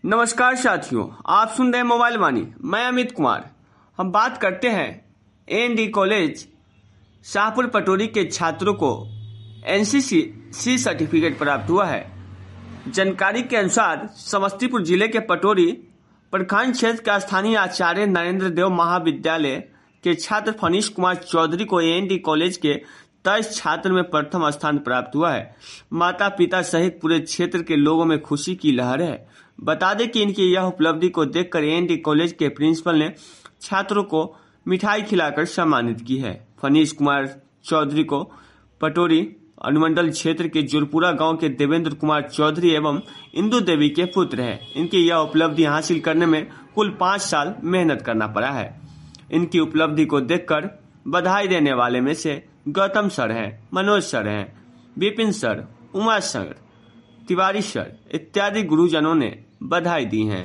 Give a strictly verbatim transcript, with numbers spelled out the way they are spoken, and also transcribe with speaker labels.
Speaker 1: नमस्कार साथियों, आप सुन रहे हैं मोबाइल वाणी। मैं अमित कुमार। हम बात करते हैं एएनडी कॉलेज शाहपुर पटोरी के छात्रों को एनसीसी सी सर्टिफिकेट प्राप्त हुआ है। जानकारी के अनुसार समस्तीपुर जिले के पटोरी प्रखंड क्षेत्र के स्थानीय आचार्य नरेंद्र देव महाविद्यालय के छात्र फनीश कुमार चौधरी को एएनडी कॉलेज के तेईस छात्र में प्रथम स्थान प्राप्त हुआ है। माता पिता सहित पूरे क्षेत्र के लोगों में खुशी की लहर है। बता दें कि इनकी यह उपलब्धि को देखकर एएनडी कॉलेज के प्रिंसिपल ने छात्रों को मिठाई खिलाकर सम्मानित की है। फनीश कुमार चौधरी को पटोरी अनुमंडल क्षेत्र के जुरपुरा गांव के देवेंद्र कुमार चौधरी एवं इंदु देवी के पुत्र हैं। इनकी यह उपलब्धि हासिल करने में कुल पाँच साल मेहनत करना पड़ा है। इनकी उपलब्धि को देखकर बधाई देने वाले में से गौतम सर हैं, मनोज सर हैं, Vipin sir, Uma sir, Tiwari sir इत्यादि गुरुजनों ने बधाई दी है।